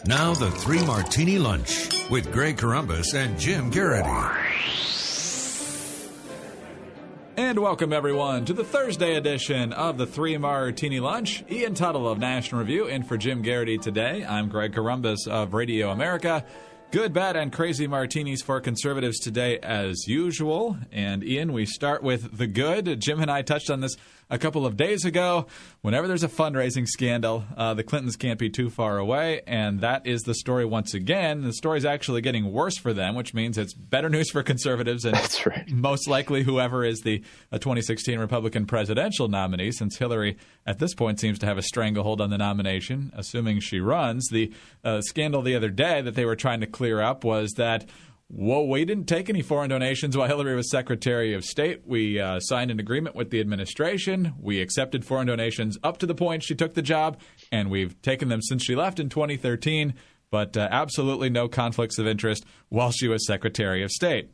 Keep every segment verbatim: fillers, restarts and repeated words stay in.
Now the Three Martini Lunch with Greg Corombos and Jim Garrity. And welcome, everyone, to the Thursday edition of the Three Martini Lunch. Ian Tuttle of National Review in for Jim Garrity today. I'm Greg Corombos of Radio America. Good, bad, and crazy martinis for conservatives today as usual. And, Ian, we start with the good. Jim and I touched on this a couple of days ago. Whenever there's a fundraising scandal, uh, the Clintons can't be too far away, and that is the story once again. The story's actually getting worse for them, which means it's better news for conservatives and That's right. most likely whoever is the uh, twenty sixteen Republican presidential nominee, since Hillary at this point seems to have a stranglehold on the nomination, assuming she runs. The uh, scandal the other day that they were trying to clear up was that Whoa, we didn't take any foreign donations while Hillary was Secretary of State. We uh, signed an agreement with the administration. We accepted foreign donations up to the point she took the job, and we've taken them since she left in twenty thirteen, but uh, absolutely no conflicts of interest while she was Secretary of State.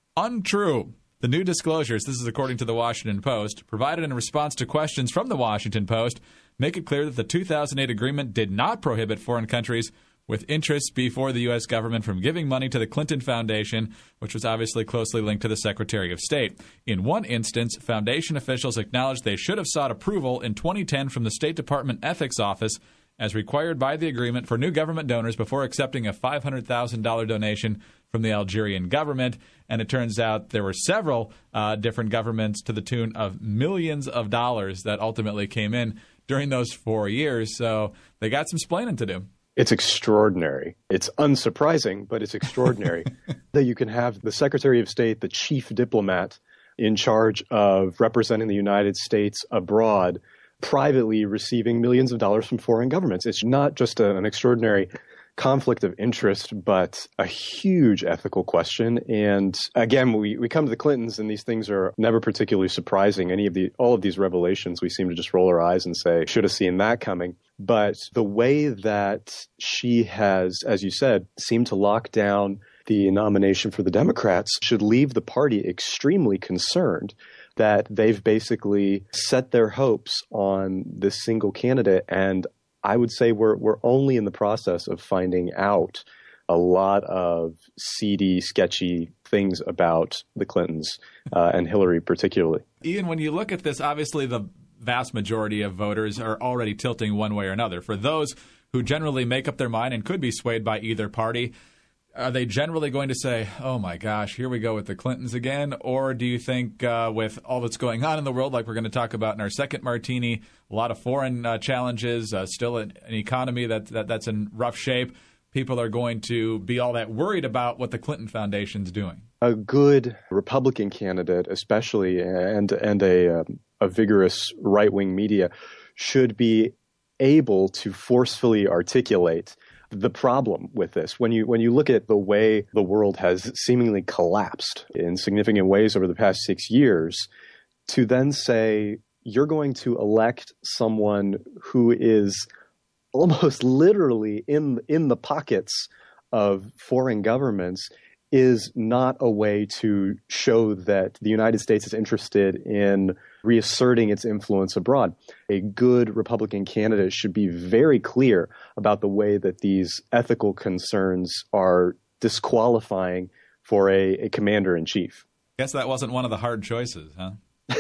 Untrue. The new disclosures, this is according to the Washington Post, provided in response to questions from the Washington Post, make it clear that the two thousand eight agreement did not prohibit foreign countries with interests before the U S government from giving money to the Clinton Foundation, which was obviously closely linked to the Secretary of State. In one instance, Foundation officials acknowledged they should have sought approval in twenty ten from the State Department Ethics Office as required by the agreement for new government donors before accepting a five hundred thousand dollars donation from the Algerian government. And it turns out there were several uh, different governments to the tune of millions of dollars that ultimately came in during those four years. So they got some splaining to do. It's extraordinary. It's unsurprising, but it's extraordinary that you can have the Secretary of State, the chief diplomat in charge of representing the United States abroad, privately receiving millions of dollars from foreign governments. It's not just a, an extraordinary conflict of interest, but a huge ethical question. And again, we, we come to the Clintons, and these things are never particularly surprising. Any of the all of these revelations, we seem to just roll our eyes and say, should have seen that coming. But the way that she has, as you said, seemed to lock down the nomination for the Democrats should leave the party extremely concerned that they've basically set their hopes on this single candidate. And I would say we're we're only in the process of finding out a lot of seedy, sketchy things about the Clintons uh, and Hillary particularly. Ian, when you look at this, obviously the vast majority of voters are already tilting one way or another. For those who generally make up their mind and could be swayed by either party, are they generally going to say, oh, my gosh, here we go with the Clintons again? Or do you think uh, with all that's going on in the world, like we're going to talk about in our second martini, a lot of foreign uh, challenges, uh, still an, an economy that, that that's in rough shape, people are going to be all that worried about what the Clinton Foundation's doing? A good Republican candidate, especially, and, and a, um, a vigorous right-wing media should be able to forcefully articulate the problem with this. When you when you look at the way the world has seemingly collapsed in significant ways over the past six years, to then say you're going to elect someone who is almost literally in in the pockets of foreign governments is not a way to show that the United States is interested in reasserting its influence abroad. A good Republican candidate should be very clear about the way that these ethical concerns are disqualifying for a, a commander-in-chief. Guess that wasn't one of the hard choices, huh?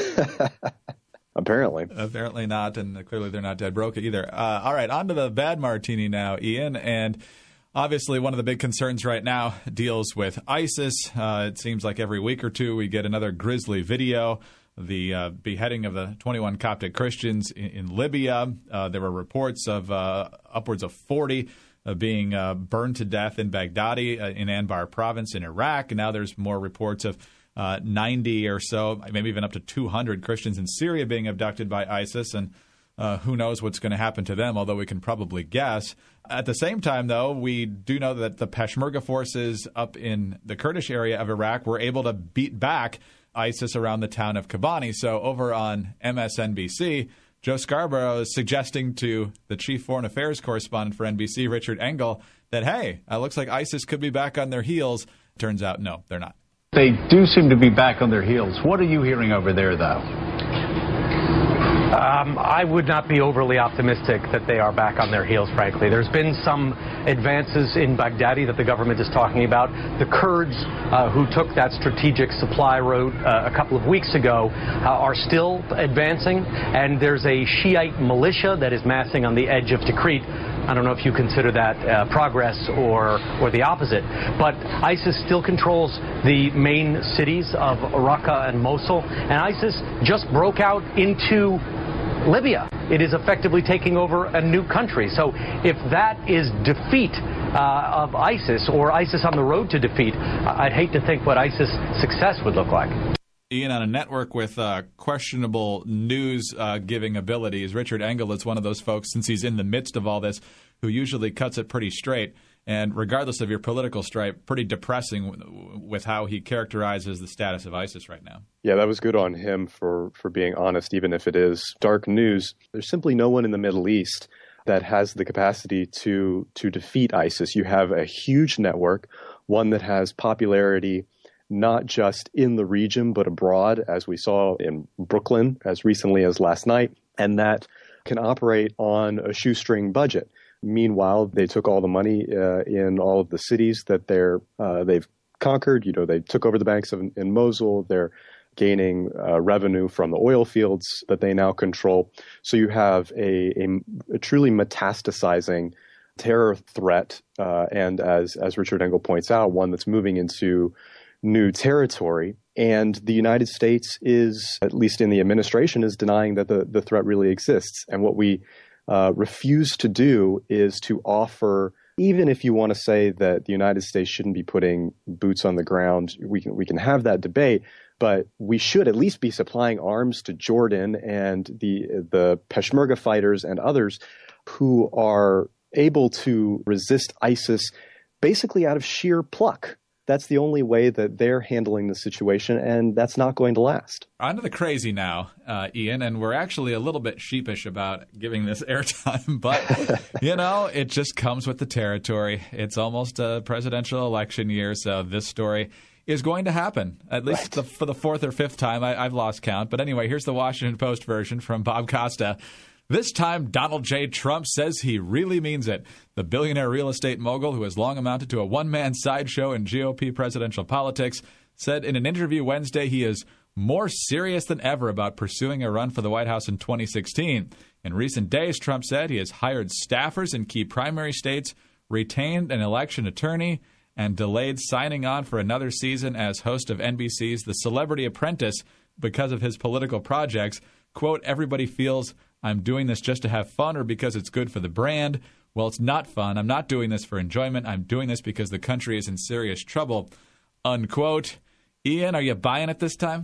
Apparently. Apparently not, and clearly they're not dead broke either. Uh, all right, on to the bad martini now, Ian, and obviously, one of the big concerns right now deals with ISIS. Uh, it seems like every week or two we get another grisly video. The uh, beheading of the twenty-one Coptic Christians in, in Libya. Uh, there were reports of uh, upwards of forty uh, being uh, burned to death in Baghdadi uh, in Anbar province in Iraq. And now there's more reports of uh, ninety or so, maybe even up to two hundred Christians in Syria being abducted by ISIS. And Uh, who knows what's going to happen to them, although we can probably guess. At the same time, though, we do know that the Peshmerga forces up in the Kurdish area of Iraq were able to beat back ISIS around the town of Kobani. So over on M S N B C, Joe Scarborough is suggesting to the chief foreign affairs correspondent for N B C, Richard Engel, that, hey, it looks like ISIS could be back on their heels. Turns out, no, they're not. They do seem to be back on their heels. What are you hearing over there, though? Um, I would not be overly optimistic that they are back on their heels, frankly. There's been some advances in Baghdadi that the government is talking about. The Kurds uh, who took that strategic supply route uh, a couple of weeks ago uh, are still advancing, and there's a Shiite militia that is massing on the edge of Tikrit. I don't know if you consider that uh, progress or or the opposite, but ISIS still controls the main cities of Raqqa and Mosul, and ISIS just broke out into Libya. It is effectively taking over a new country. So if that is defeat uh, of ISIS, or ISIS on the road to defeat, I'd hate to think what ISIS success would look like. Ian, on a network with uh, questionable news-giving uh, abilities, Richard Engel is one of those folks, since he's in the midst of all this, who usually cuts it pretty straight. And regardless of your political stripe, pretty depressing w- with how he characterizes the status of ISIS right now. Yeah, that was good on him for, for being honest, even if it is dark news. There's simply no one in the Middle East that has the capacity to to defeat ISIS. You have a huge network, one that has popularity not just in the region, but abroad, as we saw in Brooklyn as recently as last night, and that can operate on a shoestring budget. Meanwhile, they took all the money uh, in all of the cities that they're, uh, they've conquered. You know, they took over the banks of, in Mosul. They're gaining uh, revenue from the oil fields that they now control. So you have a, a, a truly metastasizing terror threat, uh, and as, as Richard Engel points out, one that's moving into new territory. And the United States is, at least in the administration, is denying that the, the threat really exists. And what we uh, refuse to do is to offer, even if you want to say that the United States shouldn't be putting boots on the ground, we can we can have that debate, but we should at least be supplying arms to Jordan and the the Peshmerga fighters and others who are able to resist ISIS basically out of sheer pluck. That's the only way that they're handling the situation, and that's not going to last. On to the crazy now, uh, Ian, and we're actually a little bit sheepish about giving this airtime, but, you know, it just comes with the territory. It's almost a presidential election year, so this story is going to happen, at least right. the, for the fourth or fifth time. I, I've lost count. But anyway, here's the Washington Post version from Bob Costa. This time, Donald J. Trump says he really means it. The billionaire real estate mogul, who has long amounted to a one-man sideshow in G O P presidential politics, said in an interview Wednesday he is more serious than ever about pursuing a run for the White House in twenty sixteen. In recent days, Trump said he has hired staffers in key primary states, retained an election attorney, and delayed signing on for another season as host of N B C's The Celebrity Apprentice because of his political projects. Quote, everybody feels I'm doing this just to have fun or because it's good for the brand. Well, it's not fun. I'm not doing this for enjoyment. I'm doing this because the country is in serious trouble, unquote. Ian, are you buying it this time?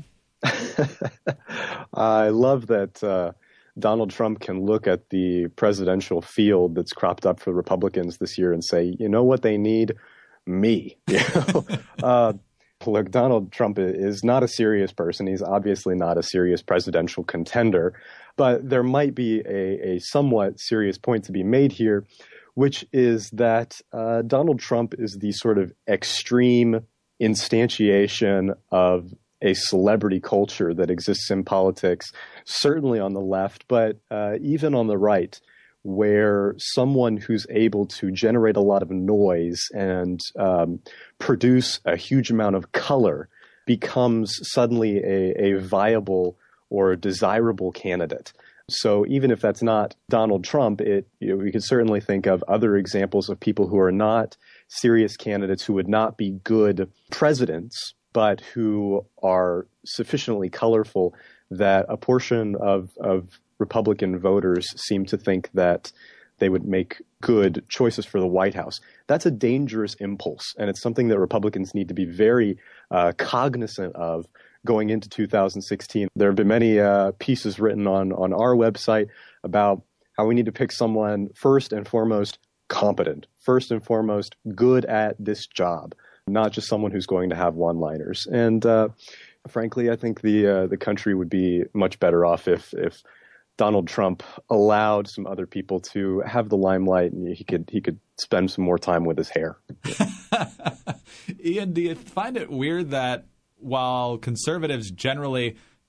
I love that uh, Donald Trump can look at the presidential field that's cropped up for Republicans this year and say, you know what they need? Me. You know? uh, look, Donald Trump is not a serious person. He's obviously not a serious presidential contender. But there might be a, a somewhat serious point to be made here, which is that uh, Donald Trump is the sort of extreme instantiation of a celebrity culture that exists in politics, certainly on the left, but uh, even on the right, where someone who's able to generate a lot of noise and um, produce a huge amount of color becomes suddenly a, a viable or a desirable candidate. So even if that's not Donald Trump, it you know, we could certainly think of other examples of people who are not serious candidates, who would not be good presidents, but who are sufficiently colorful that a portion of, of Republican voters seem to think that they would make good choices for the White House. That's a dangerous impulse, and it's something that Republicans need to be very uh, cognizant of going into two thousand sixteen. There have been many uh, pieces written on, on our website about how we need to pick someone first and foremost competent, first and foremost good at this job, not just someone who's going to have one-liners. And uh, frankly, I think the uh, the country would be much better off if if Donald Trump allowed some other people to have the limelight, and he could he could spend some more time with his hair. Ian, do you find it weird that while conservatives generally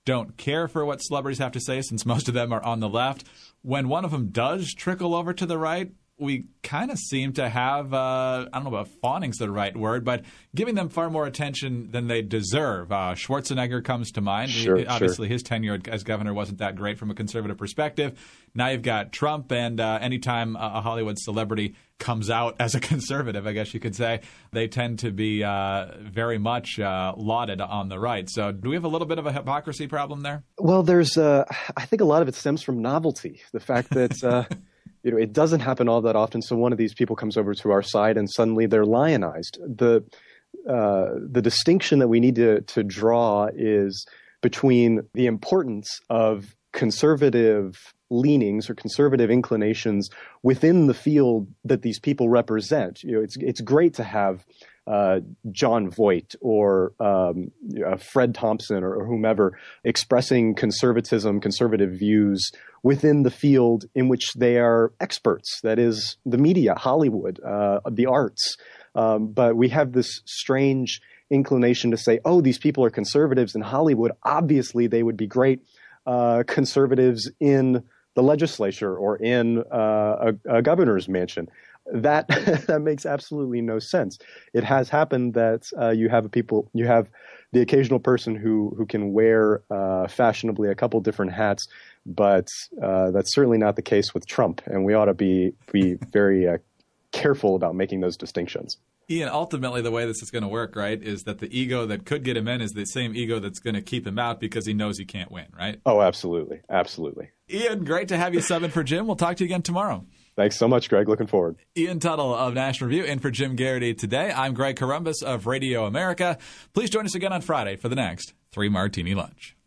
don't care for what celebrities have to say since most of them are on the left. When one of them does trickle over to the right, we kind of seem to have, uh, I don't know about fawning's the right word, but giving them far more attention than they deserve. Uh, Schwarzenegger comes to mind. Sure, he, obviously, sure. his tenure as governor wasn't that great from a conservative perspective. Now you've got Trump, and uh, anytime a Hollywood celebrity comes out as a conservative, I guess you could say, they tend to be uh, very much uh, lauded on the right. So do we have a little bit of a hypocrisy problem there? Well, there's, uh, I think a lot of it stems from novelty. The fact that, uh, you know, it doesn't happen all that often. So one of these people comes over to our side and suddenly they're lionized. The, uh, the distinction that we need to, to draw is between the importance of conservative leanings or conservative inclinations within the field that these people represent. You know, it's it's great to have uh, John Voight or um, uh, Fred Thompson or, or whomever expressing conservatism, conservative views within the field in which they are experts. That is the media, Hollywood, uh, the arts. Um, but we have this strange inclination to say, oh, these people are conservatives in Hollywood. Obviously, they would be great uh, conservatives in the legislature or in uh, a, a governor's mansion. That that makes absolutely no sense. It has happened that uh, you have people, you have the occasional person who who can wear uh, fashionably a couple different hats, but uh, that's certainly not the case with Trump, and we ought to be be very uh, careful about making those distinctions. Ian, ultimately the way this is going to work, right, is that the ego that could get him in is the same ego that's going to keep him out because he knows he can't win, right? Oh, absolutely. Absolutely. Ian, great to have you subbing for Jim. We'll talk to you again tomorrow. Thanks so much, Greg. Looking forward. Ian Tuttle of National Review in for Jim Garrity today. I'm Greg Corombos of Radio America. Please join us again on Friday for the next Three Martini Lunch.